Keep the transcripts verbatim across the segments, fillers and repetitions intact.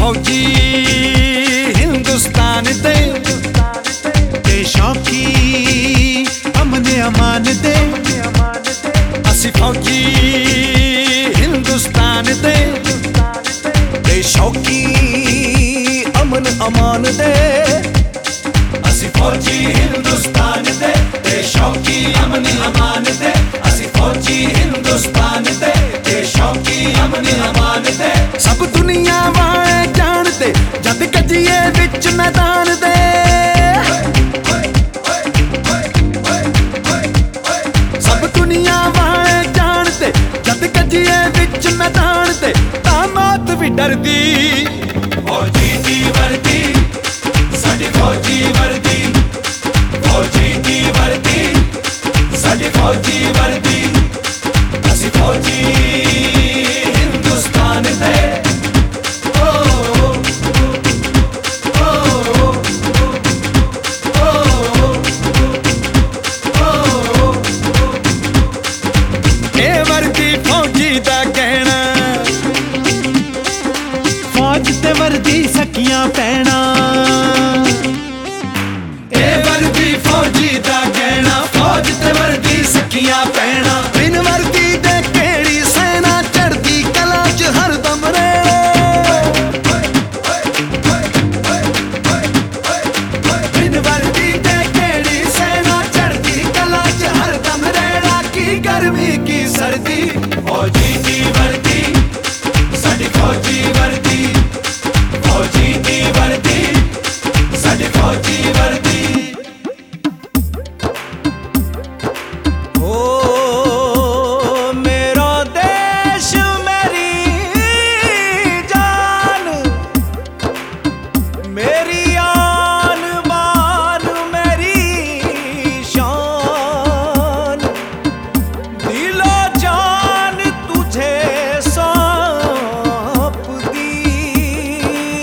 फौजी हिंदुस्तान दे ते शौकी अमन अमान दे। असी फौजी हिंदुस्तान दे ते शौकी अमन अमान दे। असी फौजी हिंदुस्तान दे ते शौकी अमन अमान दे। असी फौजी हिंदुस्तान दे ते शौकी अमन अमान दे। सब दुनिया वाले जानते जद कजिए विच मैदान दे। सब दुनिया वाले जानते जद कजिए विच मैदान दे। तामात भी डरदी फौजी दी वर्दी साडी फौजी वर्दी। फौजी दी वर्दी साडी फौजी वर्दी। असी फौजी हिंदुस्तान दे। फौज ते वर्दी सकियां पैना ए वर्दी फौजी दा कहना। फौज ते वर्दी सकियां पैना। बिन वर्दी दे केड़ी सेना चढ़दी कला च हरदम रे। बिन वर्दी दे केड़ी सेना चढ़दी कला च हरदम रेड़ा। की गर्मी की सर्दी फौजी दी वर्दी साडी फौजी वर्दी। फौजी दी वर्दी साडी फौजी वर्दी। ओ मेरा देश मेरी जान मेरी आन बान मेरी शान। दिलो जान तुझे सौंप दी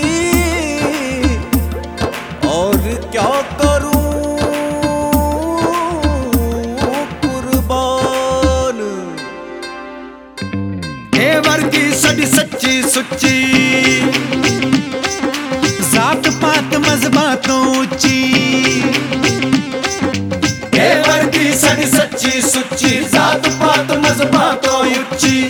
और क्या करूं कुर्बान। ए वर्दी साडी सच्ची सुच्ची जात पात मजहबां तो उच्ची। ए वर्दी साडी सच्ची सुच्ची जात पात मजहबां तो उच्ची।